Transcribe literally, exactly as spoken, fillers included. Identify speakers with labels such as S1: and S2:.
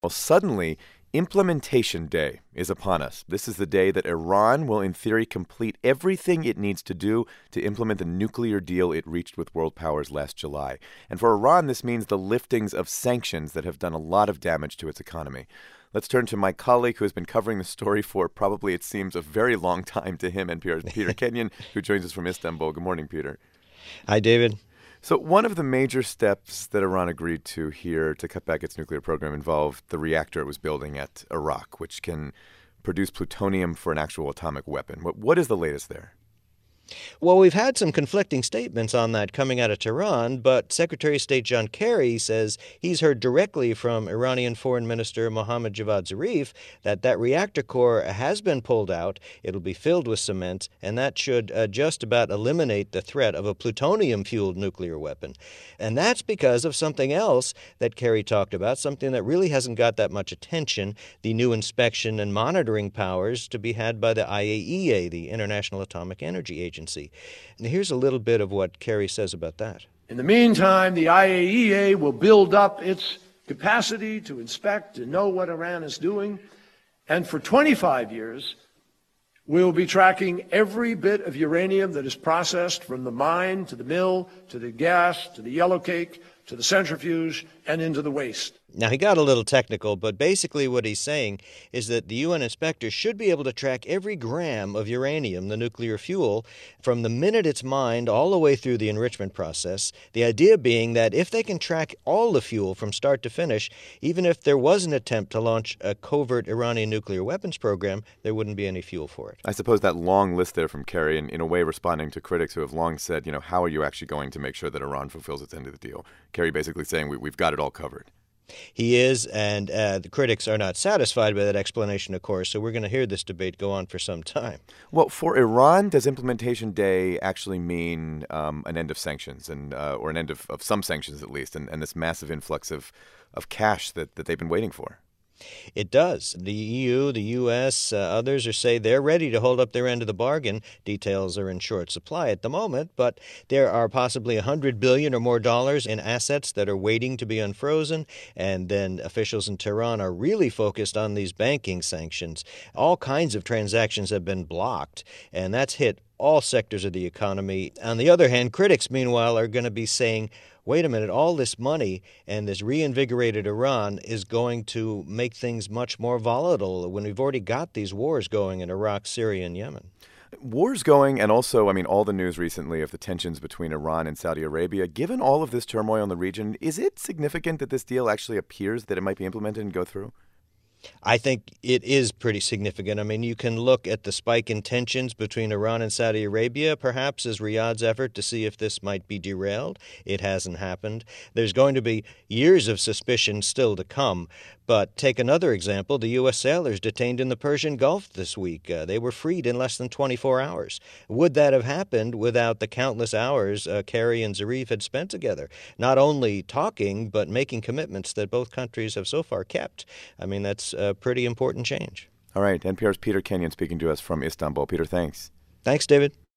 S1: Well, suddenly, Implementation Day is upon us. This is the day that Iran will, in theory, complete everything it needs to do to implement the nuclear deal it reached with world powers last July. And for Iran, this means the liftings of sanctions that have done a lot of damage to its economy. Let's turn to my colleague who has been covering the story for probably, it seems, a very long time to him, N P R's Peter Kenyon, who joins us from Istanbul. Good morning, Peter.
S2: Hi, David.
S1: So one of the major steps that Iran agreed to here to cut back its nuclear program involved the reactor it was building at Arak, which can produce plutonium for an actual atomic weapon. What, what is the latest there?
S2: Well, we've had some conflicting statements on that coming out of Tehran, but Secretary of State John Kerry says he's heard directly from Iranian Foreign Minister Mohammad Javad Zarif that that reactor core has been pulled out, it'll be filled with cement, and that should uh, just about eliminate the threat of a plutonium-fueled nuclear weapon. And that's because of something else that Kerry talked about, something that really hasn't got that much attention, the new inspection and monitoring powers to be had by the I A E A, the International Atomic Energy Agency. And here's a little bit of what Kerry says about that.
S3: In the meantime, the I A E A will build up its capacity to inspect and know what Iran is doing. And for twenty-five years, we'll be tracking every bit of uranium that is processed from the mine to the mill, to the gas, to the yellow cake, to the centrifuge, and into the waste.
S2: Now, he got a little technical, but basically what he's saying is that the U N inspectors should be able to track every gram of uranium, the nuclear fuel, from the minute it's mined all the way through the enrichment process. The idea being that if they can track all the fuel from start to finish, even if there was an attempt to launch a covert Iranian nuclear weapons program, there wouldn't be any fuel for it.
S1: I suppose that long list there from Kerry, in, in a way responding to critics who have long said, you know, how are you actually going to make sure that Iran fulfills its end of the deal? Kerry basically saying we, we've got it all covered.
S2: He is, and uh, the critics are not satisfied by that explanation, of course, so we're going to hear this debate go on for some time.
S1: Well, for Iran, does Implementation Day actually mean um, an end of sanctions, and uh, or an end of, of some sanctions at least, and, and this massive influx of, of cash that, that they've been waiting for?
S2: It does. The E U, the U S, uh, others are say they're ready to hold up their end of the bargain. Details are in short supply at the moment, but there are possibly one hundred billion dollars or more dollars in assets that are waiting to be unfrozen, and then officials in Tehran are really focused on these banking sanctions. All kinds of transactions have been blocked, and that's hit all sectors of the economy. On the other hand, critics, meanwhile, are going to be saying, wait a minute, all this money and this reinvigorated Iran is going to make things much more volatile when we've already got these wars going in Iraq, Syria, and Yemen.
S1: Wars going, and also, I mean, all the news recently of the tensions between Iran and Saudi Arabia. Given all of this turmoil in the region, is it significant that this deal actually appears that it might be implemented and go through?
S2: I think it is pretty significant. I mean, you can look at the spike in tensions between Iran and Saudi Arabia, perhaps as Riyadh's effort to see if this might be derailed. It hasn't happened. There's going to be years of suspicion still to come. But take another example, the U S sailors detained in the Persian Gulf this week. Uh, they were freed in less than twenty-four hours. Would that have happened without the countless hours uh, Kerry and Zarif had spent together, not only talking, but making commitments that both countries have so far kept? I mean, that's a pretty important change.
S1: All right. N P R's Peter Kenyon speaking to us from Istanbul. Peter, thanks.
S2: Thanks, David.